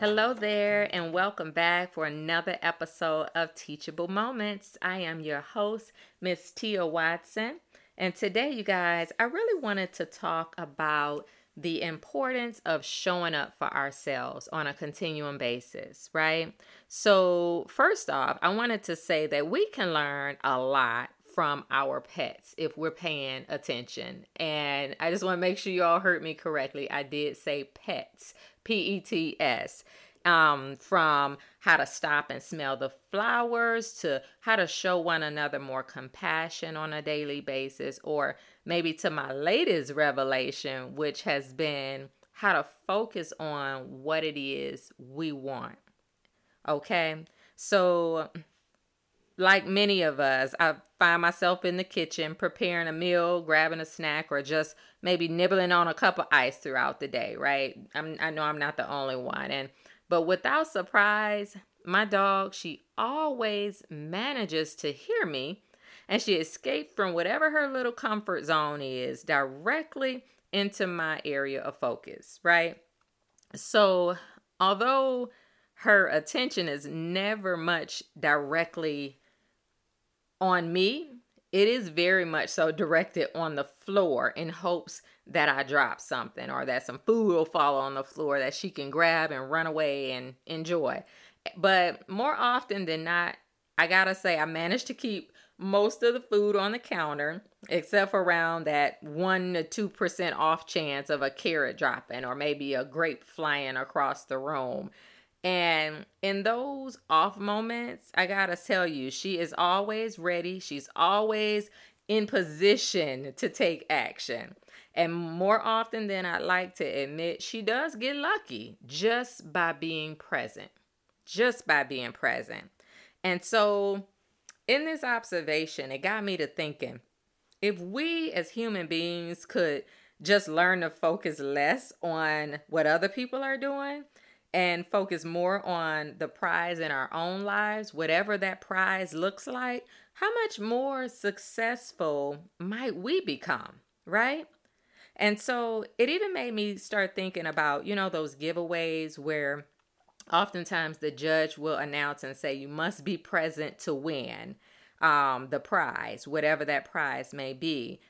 Hello there, and welcome back for another episode of Teachable Moments. I am your host, Miss Tia Watson, and today, you guys, I really wanted to talk about the importance of showing up for ourselves on a continuum basis, right? So, first off, I wanted to say that we can learn a lot from our pets if we're paying attention. And I just want to make sure you all heard me correctly. I did say pets, P-E-T-S. From how to stop and smell the flowers to how to show one another more compassion on a daily basis, or maybe to my latest revelation, which has been how to focus on what it is we want. Okay, so like many of us, I find myself in the kitchen preparing a meal, grabbing a snack, or just maybe nibbling on a cup of ice throughout the day, right? I know I'm not the only one. But without surprise, my dog, she always manages to hear me, and she escaped from whatever her little comfort zone is directly into my area of focus, right? So although her attention is never much directly on me, it is very much so directed on the floor in hopes that I drop something or that some food will fall on the floor that she can grab and run away and enjoy. But more often than not, I gotta say, I managed to keep most of the food on the counter, except for around that 1% to 2% off chance of a carrot dropping or maybe a grape flying across the room. And in those off moments, I gotta tell you, she is always ready. She's always in position to take action. And more often than I'd like to admit, she does get lucky just by being present. Just by being present. And so in this observation, it got me to thinking, if we as human beings could just learn to focus less on what other people are doing, and focus more on the prize in our own lives, whatever that prize looks like, how much more successful might we become, right? And so it even made me start thinking about, those giveaways where oftentimes the judge will announce and say, you must be present to win the prize, whatever that prize may be.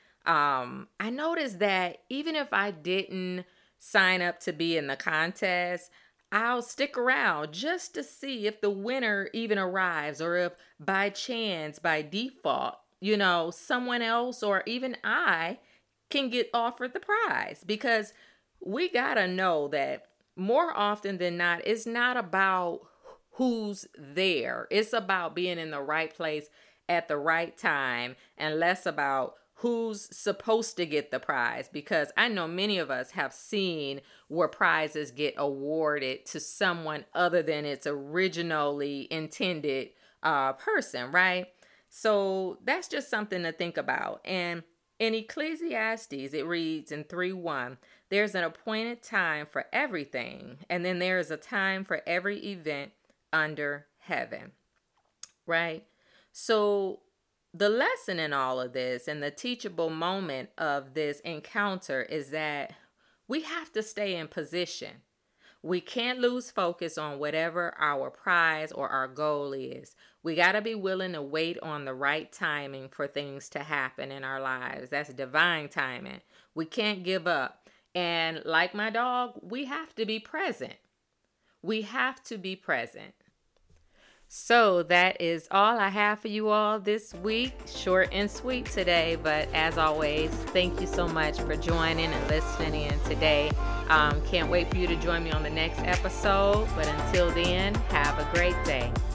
I noticed that even if I didn't sign up to be in the contest, I'll stick around just to see if the winner even arrives, or if by chance, by default, someone else or even I can get offered the prize. Because we gotta know that more often than not, it's not about who's there. It's about being in the right place at the right time, and less about who's supposed to get the prize. Because I know many of us have seen where prizes get awarded to someone other than its originally intended person, right? So that's just something to think about. And in Ecclesiastes, it reads in 3:1, there's an appointed time for everything, and then there is a time for every event under heaven, right? So the lesson in all of this and the teachable moment of this encounter is that we have to stay in position. We can't lose focus on whatever our prize or our goal is. We got to be willing to wait on the right timing for things to happen in our lives. That's divine timing. We can't give up. And like my dog, we have to be present. We have to be present. So that is all I have for you all this week. Short and sweet today, but as always, thank you so much for joining and listening in today. Can't wait for you to join me on the next episode, but until then, have a great day.